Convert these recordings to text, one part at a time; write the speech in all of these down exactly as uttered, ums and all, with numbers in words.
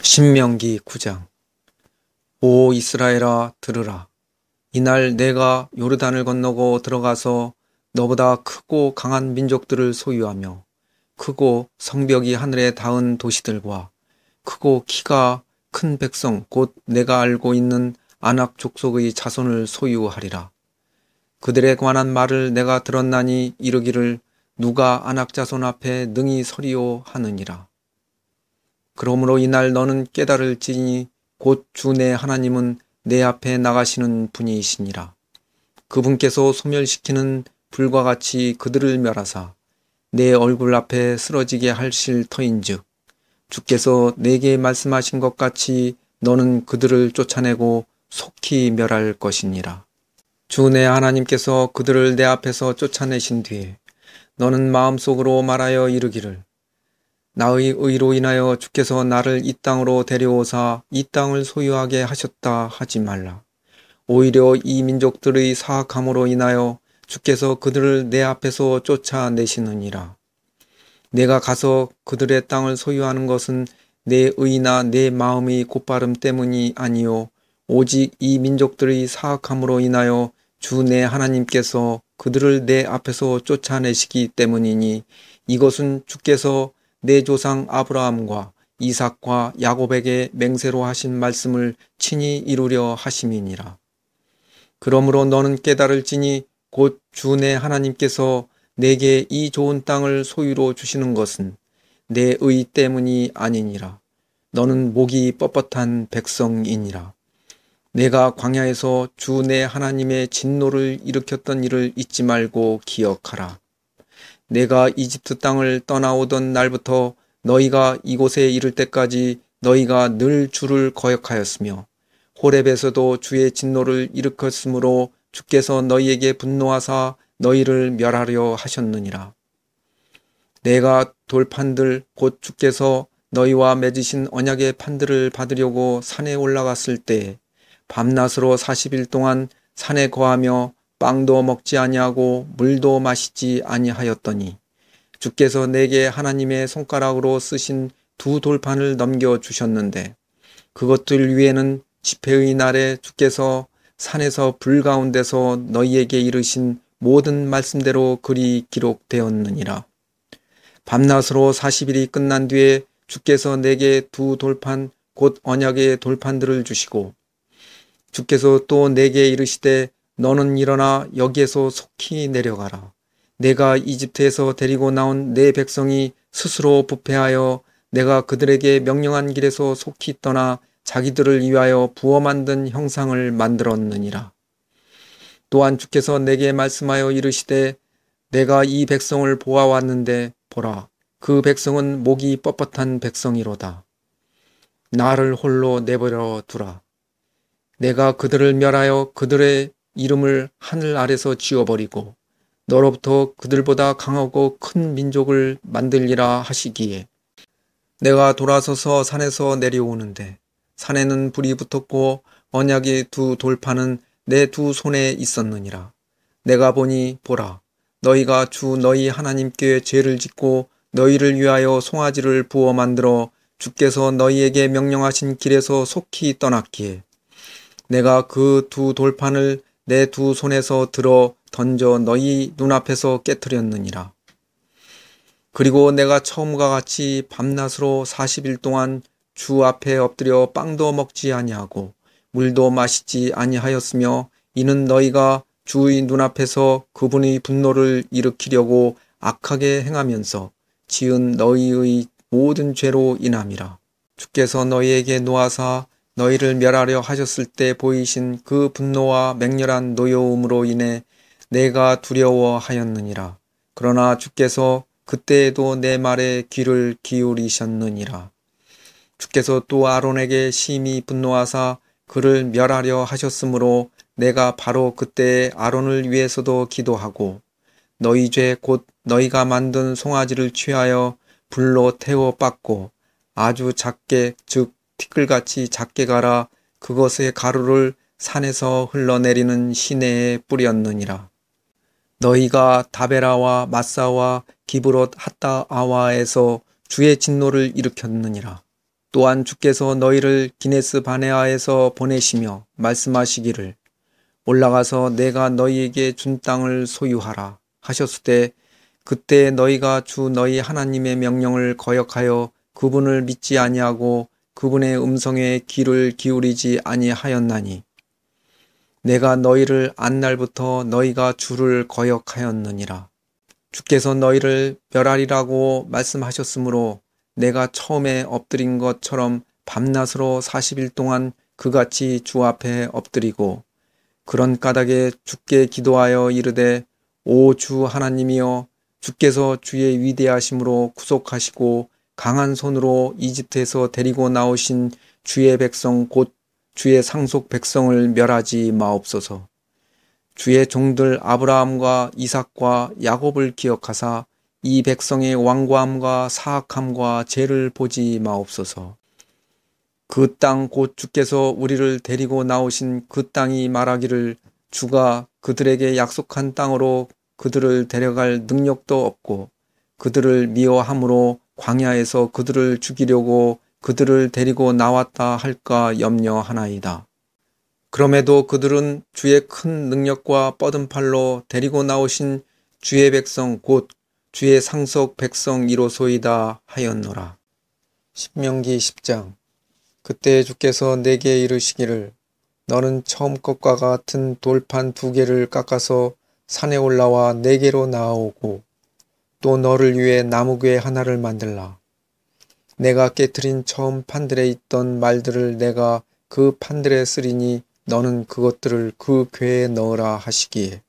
신명기 구 장. 오 이스라엘아 들으라. 이날 내가 요르단을 건너고 들어가서 너보다 크고 강한 민족들을 소유하며 크고 성벽이 하늘에 닿은 도시들과 크고 키가 큰 백성 곧 내가 알고 있는 아낙 족속의 자손을 소유하리라. 그들에 관한 말을 내가 들었나니 이르기를 누가 아낙 자손 앞에 능히 서리요 하느니라. 그러므로 이날 너는 깨달을지니 곧 주 내 하나님은 내 앞에 나가시는 분이시니라. 그분께서 소멸시키는 불과 같이 그들을 멸하사 내 얼굴 앞에 쓰러지게 하실 터인즉 주께서 내게 말씀하신 것 같이 너는 그들을 쫓아내고 속히 멸할 것이니라. 주 내 하나님께서 그들을 내 앞에서 쫓아내신 뒤에 너는 마음속으로 말하여 이르기를 나의 의로 인하여 주께서 나를 이 땅으로 데려오사 이 땅을 소유하게 하셨다 하지 말라. 오히려 이 민족들의 사악함으로 인하여 주께서 그들을 내 앞에서 쫓아내시느니라. 내가 가서 그들의 땅을 소유하는 것은 내 의나 내 마음의 곧바름 때문이 아니요 오직 이 민족들의 사악함으로 인하여 주 내 하나님께서 그들을 내 앞에서 쫓아내시기 때문이니 이것은 주께서 내 조상 아브라함과 이삭과 야곱에게 맹세로 하신 말씀을 친히 이루려 하심이니라. 그러므로 너는 깨달을지니 곧 주 내 하나님께서 내게 이 좋은 땅을 소유로 주시는 것은 내 의 때문이 아니니라. 너는 목이 뻣뻣한 백성이니라. 내가 광야에서 주 내 하나님의 진노를 일으켰던 일을 잊지 말고 기억하라. 내가 이집트 땅을 떠나오던 날부터 너희가 이곳에 이를 때까지 너희가 늘 주를 거역하였으며 호렙에서도 주의 진노를 일으켰으므로 주께서 너희에게 분노하사 너희를 멸하려 하셨느니라. 내가 돌판들 곧 주께서 너희와 맺으신 언약의 판들을 받으려고 산에 올라갔을 때 밤낮으로 사십 일 동안 산에 거하며 빵도 먹지 아니하고 물도 마시지 아니하였더니 주께서 내게 하나님의 손가락으로 쓰신 두 돌판을 넘겨주셨는데 그것들 위에는 집회의 날에 주께서 산에서 불 가운데서 너희에게 이르신 모든 말씀대로 글이 기록되었느니라. 밤낮으로 사십 일이 끝난 뒤에 주께서 내게 두 돌판 곧 언약의 돌판들을 주시고 주께서 또 내게 이르시되 너는 일어나 여기에서 속히 내려가라. 내가 이집트에서 데리고 나온 내 백성이 스스로 부패하여 내가 그들에게 명령한 길에서 속히 떠나 자기들을 위하여 부어 만든 형상을 만들었느니라. 또한 주께서 내게 말씀하여 이르시되 내가 이 백성을 보아왔는데 보라 그 백성은 목이 뻣뻣한 백성이로다. 나를 홀로 내버려 두라. 내가 그들을 멸하여 그들의 이름을 하늘 아래서 지워버리고 너로부터 그들보다 강하고 큰 민족을 만들리라 하시기에 내가 돌아서서 산에서 내려오는데 산에는 불이 붙었고 언약의 두 돌판은 내 두 손에 있었느니라. 내가 보니 보라 너희가 주 너희 하나님께 죄를 짓고 너희를 위하여 송아지를 부어 만들어 주께서 너희에게 명령하신 길에서 속히 떠났기에 내가 그 두 돌판을 내 두 손에서 들어 던져 너희 눈앞에서 깨뜨렸느니라. 그리고 내가 처음과 같이 밤낮으로 사십 일 동안 주 앞에 엎드려 빵도 먹지 아니하고 물도 마시지 아니하였으며 이는 너희가 주의 눈앞에서 그분의 분노를 일으키려고 악하게 행하면서 지은 너희의 모든 죄로 인함이라. 주께서 너희에게 노하사 너희를 멸하려 하셨을 때 보이신 그 분노와 맹렬한 노여움으로 인해 내가 두려워하였느니라. 그러나 주께서 그때에도 내 말에 귀를 기울이셨느니라. 주께서 또 아론에게 심히 분노하사 그를 멸하려 하셨으므로 내가 바로 그때에 아론을 위해서도 기도하고 너희 죄 곧 너희가 만든 송아지를 취하여 불로 태워 빻고 아주 작게 즉 티끌같이 작게 갈아 그것의 가루를 산에서 흘러내리는 시내에 뿌렸느니라. 너희가 다베라와 마사와 기브롯 핫다아와에서 주의 진노를 일으켰느니라. 또한 주께서 너희를 기네스 바네아에서 보내시며 말씀하시기를 올라가서 내가 너희에게 준 땅을 소유하라 하셨을 때 그때 너희가 주 너희 하나님의 명령을 거역하여 그분을 믿지 아니하고 그분의 음성에 귀를 기울이지 아니하였나니 내가 너희를 안 날부터 너희가 주를 거역하였느니라. 주께서 너희를 멸하리라고 말씀하셨으므로 내가 처음에 엎드린 것처럼 밤낮으로 사십 일 동안 그같이 주 앞에 엎드리고 그런 까닭에 주께 기도하여 이르되 오 주 하나님이여 주께서 주의 위대하심으로 구속하시고 강한 손으로 이집트에서 데리고 나오신 주의 백성 곧 주의 상속 백성을 멸하지 마옵소서. 주의 종들 아브라함과 이삭과 야곱을 기억하사 이 백성의 완고함과 사악함과 죄를 보지 마옵소서. 그 땅 곧 주께서 우리를 데리고 나오신 그 땅이 말하기를 주가 그들에게 약속한 땅으로 그들을 데려갈 능력도 없고 그들을 미워함으로 광야에서 그들을 죽이려고 그들을 데리고 나왔다 할까 염려하나이다. 그럼에도 그들은 주의 큰 능력과 뻗은 팔로 데리고 나오신 주의 백성 곧 주의 상속 백성이로소이다 하였노라. 신명기 십 장. 그때 주께서 내게 이르시기를 너는 처음 것과 같은 돌판 두 개를 깎아서 산에 올라와 내게로 나아오고 또 너를 위해 나무괴 하나를 만들라. 내가 깨트린 처음 판들에 있던 말들을 내가 그 판들에 쓰리니 너는 그것들을 그 궤에 넣으라 하시기에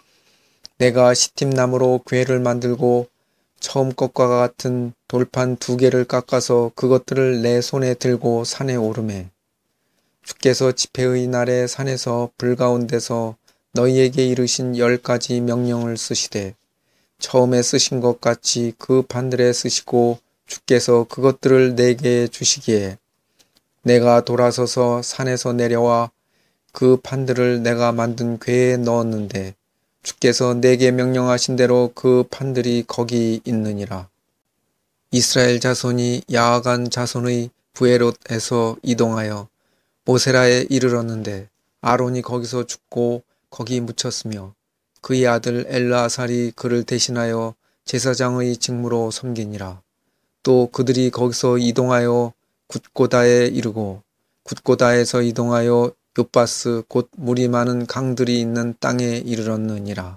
내가 시팀나무로 궤를 만들고 처음 것과 같은 돌판 두 개를 깎아서 그것들을 내 손에 들고 산에 오르매 주께서 집회의 날에 산에서 불 가운데서 너희에게 이르신 열 가지 명령을 쓰시되 처음에 쓰신 것 같이 그 판들에 쓰시고 주께서 그것들을 내게 주시기에 내가 돌아서서 산에서 내려와 그 판들을 내가 만든 궤에 넣었는데 주께서 내게 명령하신 대로 그 판들이 거기 있느니라. 이스라엘 자손이 야아간 자손의 부에롯에서 이동하여 모세라에 이르렀는데 아론이 거기서 죽고 거기 묻혔으며 그의 아들 엘르아살이 그를 대신하여 제사장의 직무로 섬기니라. 또 그들이 거기서 이동하여 굿고다에 이르고 굿고다에서 이동하여 욥바스 곧 물이 많은 강들이 있는 땅에 이르렀느니라.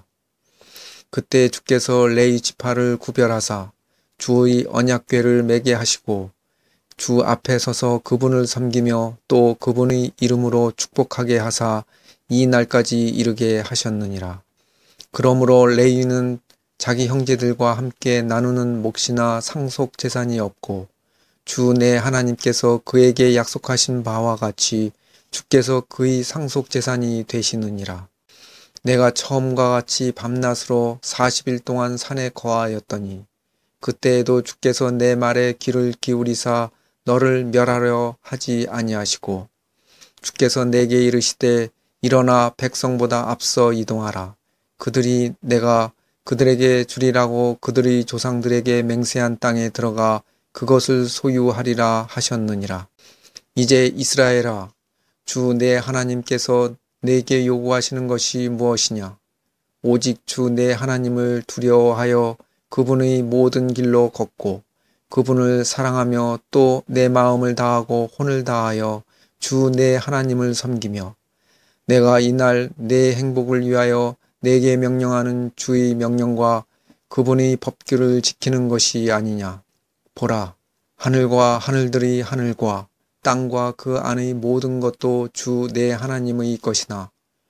그때 주께서 레위 지파를 구별하사 주의 언약궤를 매게 하시고 주 앞에 서서 그분을 섬기며 또 그분의 이름으로 축복하게 하사 이 날까지 이르게 하셨느니라. 그러므로 레위는 자기 형제들과 함께 나누는 몫이나 상속 재산이 없고 주 내 하나님께서 그에게 약속하신 바와 같이 주께서 그의 상속 재산이 되시느니라. 내가 처음과 같이 밤낮으로 사십 일 동안 산에 거하였더니 그때에도 주께서 내 말에 귀를 기울이사 너를 멸하려 하지 아니하시고 주께서 내게 이르시되 일어나 백성보다 앞서 이동하라. 그들이 내가 그들에게 주리라고 그들의 조상들에게 맹세한 땅에 들어가 그것을 소유하리라 하셨느니라. 이제 이스라엘아, 주 내 하나님께서 내게 요구하시는 것이 무엇이냐? 오직 주 내 하나님을 두려워하여 그분의 모든 길로 걷고 그분을 사랑하며 또 내 마음을 다하고 혼을 다하여 주 내 하나님을 섬기며 내가 이날 내 행복을 위하여 내게 명령하는 주의 명령과 그분의 법규를 지키는 것이 아니냐. 보라, 하늘과 하늘들이 하늘과 땅과 그 안의 모든 것도 주 내 하나님의 것이나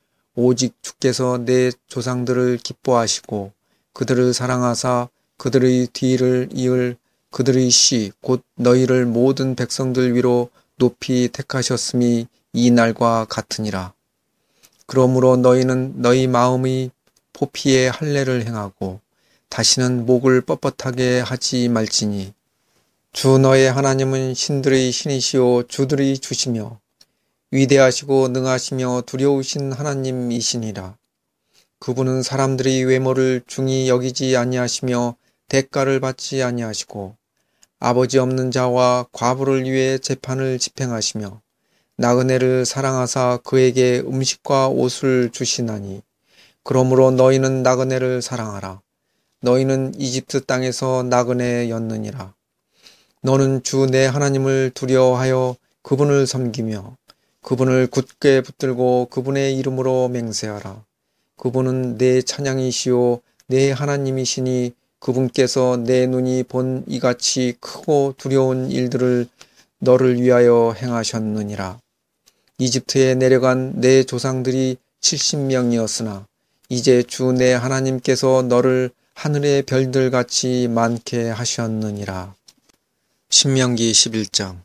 오직 주께서 내 조상들을 기뻐하시고 그들을 사랑하사 그들의 뒤를 이을 그들의 씨 곧 너희를 모든 백성들 위로 높이 택하셨음이 이 날과 같으니라. 그러므로 너희는 너희 마음의 포피에 할례를 행하고 다시는 목을 뻣뻣하게 하지 말지니 주 너의 하나님은 신들의 신이시오 주들의 주시며 위대하시고 능하시며 두려우신 하나님이시니라. 그분은 사람들의 외모를 중히 여기지 아니하시며 대가를 받지 아니하시고 아버지 없는 자와 과부를 위해 재판을 집행하시며 나그네를 사랑하사 그에게 음식과 옷을 주시나니 그러므로 너희는 나그네를 사랑하라. 너희는 이집트 땅에서 나그네였느니라. 너는 주 내 하나님을 두려워하여 그분을 섬기며 그분을 굳게 붙들고 그분의 이름으로 맹세하라. 그분은 내 찬양이시요 내 하나님이시니 그분께서 내 눈이 본 이같이 크고 두려운 일들을 너를 위하여 행하셨느니라. 이집트에 내려간 내 조상들이 칠십 명이었으나 이제 주 내 하나님께서 너를 하늘의 별들같이 많게 하셨느니라. 신명기 십일 장.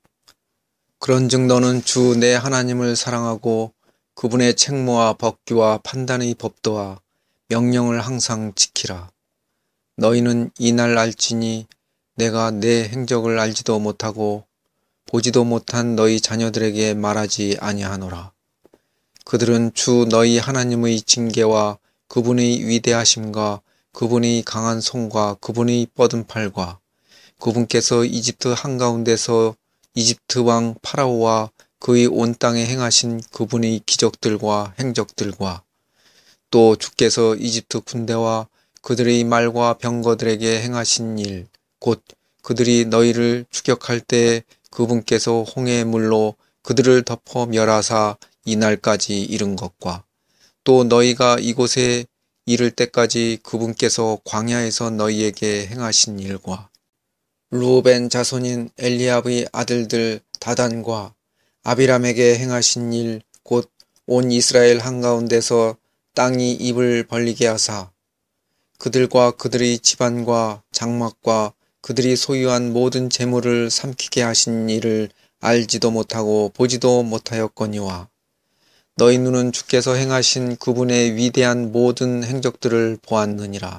그런즉 너는 주 내 하나님을 사랑하고 그분의 책무와 법규와 판단의 법도와 명령을 항상 지키라. 너희는 이날 알지니 내가 내 행적을 알지도 못하고 보지도 못한 너희 자녀들에게 말하지 아니하노라. 그들은 주 너희 하나님의 징계와 그분의 위대하심과 그분의 강한 손과 그분의 뻗은 팔과 그분께서 이집트 한가운데서 이집트 왕 파라오와 그의 온 땅에 행하신 그분의 기적들과 행적들과 또 주께서 이집트 군대와 그들의 말과 병거들에게 행하신 일, 곧 그들이 너희를 추격할 때 그분께서 홍해의 물로 그들을 덮어 멸하사 이날까지 이른 것과 또 너희가 이곳에 이를 때까지 그분께서 광야에서 너희에게 행하신 일과 루벤 자손인 엘리압의 아들들 다단과 아비람에게 행하신 일, 곧 온 이스라엘 한가운데서 땅이 입을 벌리게 하사 그들과 그들의 집안과 장막과 그들이 소유한 모든 재물을 삼키게 하신 일을 알지도 못하고 보지도 못하였거니와 너희 눈은 주께서 행하신 그분의 위대한 모든 행적들을 보았느니라.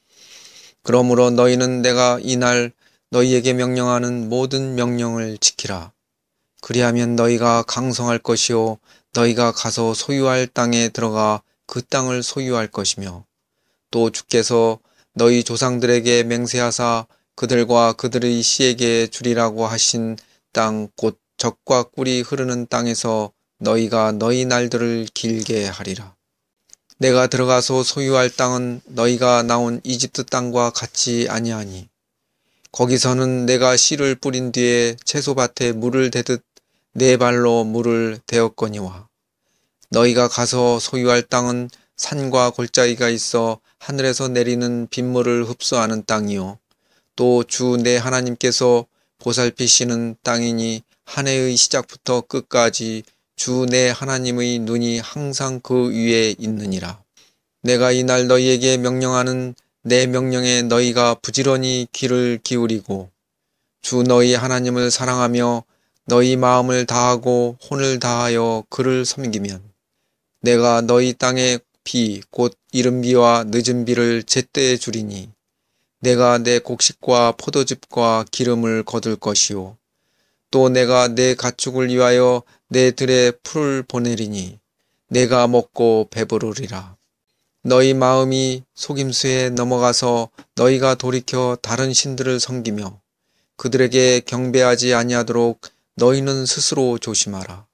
그러므로 너희는 내가 이날 너희에게 명령하는 모든 명령을 지키라. 그리하면 너희가 강성할 것이요 너희가 가서 소유할 땅에 들어가 그 땅을 소유할 것이며 또 주께서 너희 조상들에게 맹세하사 그들과 그들의 씨에게 주리라고 하신 땅 곧 젖과 꿀이 흐르는 땅에서 너희가 너희 날들을 길게 하리라. 내가 들어가서 소유할 땅은 너희가 나온 이집트 땅과 같지 아니하니 거기서는 내가 씨를 뿌린 뒤에 채소밭에 물을 대듯 네 발로 물을 대었거니와 너희가 가서 소유할 땅은 산과 골짜기가 있어 하늘에서 내리는 빗물을 흡수하는 땅이요 또 주 내 하나님께서 보살피시는 땅이니 한 해의 시작부터 끝까지 주 내 하나님의 눈이 항상 그 위에 있느니라. 내가 이날 너희에게 명령하는 내 명령에 너희가 부지런히 귀를 기울이고 주 너희 하나님을 사랑하며 너희 마음을 다하고 혼을 다하여 그를 섬기면 내가 너희 땅에 비 곧 이른 비와 늦은 비를 제때에 주리니 내가 내 곡식과 포도즙과 기름을 거둘 것이요 또 내가 내 가축을 위하여 내 들에 풀을 보내리니 내가 먹고 배부르리라. 너희 마음이 속임수에 넘어가서 너희가 돌이켜 다른 신들을 섬기며 그들에게 경배하지 아니하도록 너희는 스스로 조심하라.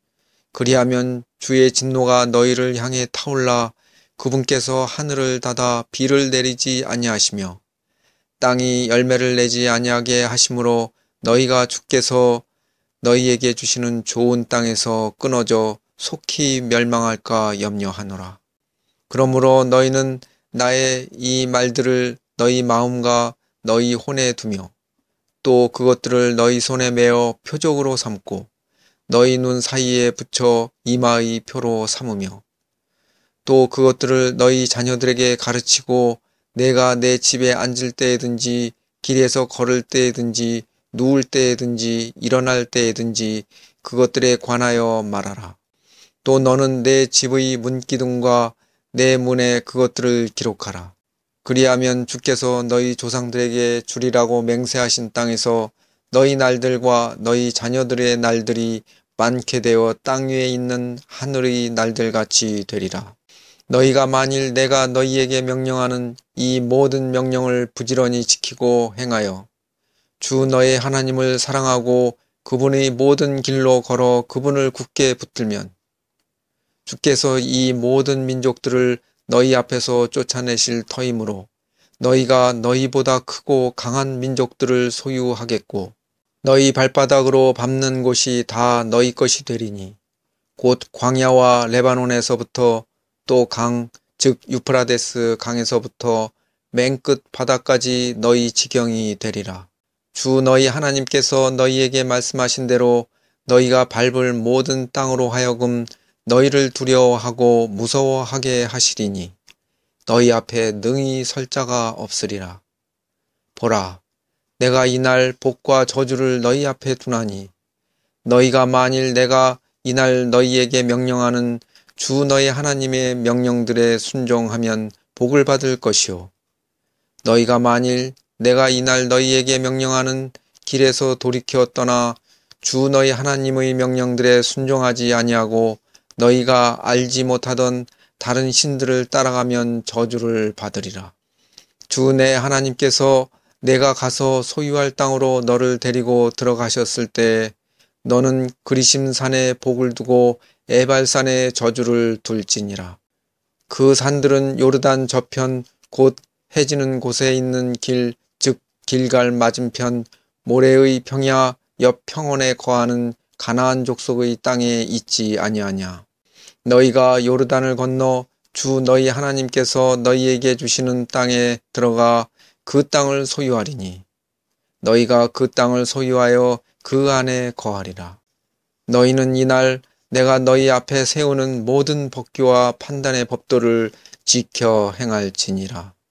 그리하면 주의 진노가 너희를 향해 타올라 그분께서 하늘을 닫아 비를 내리지 아니하시며 땅이 열매를 내지 아니하게 하심으로 너희가 주께서 너희에게 주시는 좋은 땅에서 끊어져 속히 멸망할까 염려하노라. 그러므로 너희는 나의 이 말들을 너희 마음과 너희 혼에 두며 또 그것들을 너희 손에 메어 표적으로 삼고 너희 눈 사이에 붙여 이마의 표로 삼으며 또 그것들을 너희 자녀들에게 가르치고 내가 내 집에 앉을 때에든지 길에서 걸을 때에든지 누울 때에든지 일어날 때에든지 그것들에 관하여 말하라. 또 너는 내 집의 문기둥과 내 문에 그것들을 기록하라. 그리하면 주께서 너희 조상들에게 주리라고 맹세하신 땅에서 너희 날들과 너희 자녀들의 날들이 많게 되어 땅 위에 있는 하늘의 날들같이 되리라. 너희가 만일 내가 너희에게 명령하는 이 모든 명령을 부지런히 지키고 행하여 주 너의 하나님을 사랑하고 그분의 모든 길로 걸어 그분을 굳게 붙들면 주께서 이 모든 민족들을 너희 앞에서 쫓아내실 터이므로 너희가 너희보다 크고 강한 민족들을 소유하겠고 너희 발바닥으로 밟는 곳이 다 너희 것이 되리니 곧 광야와 레바논에서부터 또 강, 즉 유프라데스 강에서부터 맨 끝 바다까지 너희 지경이 되리라. 주 너희 하나님께서 너희에게 말씀하신 대로 너희가 밟을 모든 땅으로 하여금 너희를 두려워하고 무서워하게 하시리니 너희 앞에 능히 설 자가 없으리라. 보라, 내가 이날 복과 저주를 너희 앞에 두나니 너희가 만일 내가 이날 너희에게 명령하는 주 너희 하나님의 명령들에 순종하면 복을 받을 것이요 너희가 만일 내가 이날 너희에게 명령하는 길에서 돌이켜 떠나 주 너희 하나님의 명령들에 순종하지 아니하고 너희가 알지 못하던 다른 신들을 따라가면 저주를 받으리라. 주 내 하나님께서 내가 가서 소유할 땅으로 너를 데리고 들어가셨을 때 너는 그리심 산에 복을 두고 에발산에 저주를 둘지니라. 그 산들은 요르단 저편 곧 해지는 곳에 있는 길, 즉 길갈 맞은편 모래의 평야 옆 평원에 거하는 가나안 족속의 땅에 있지 아니하냐. 너희가 요르단을 건너 주 너희 하나님께서 너희에게 주시는 땅에 들어가 그 땅을 소유하리니 너희가 그 땅을 소유하여 그 안에 거하리라. 너희는 이날 내가 너희 앞에 세우는 모든 법규와 판단의 법도를 지켜 행할지니라.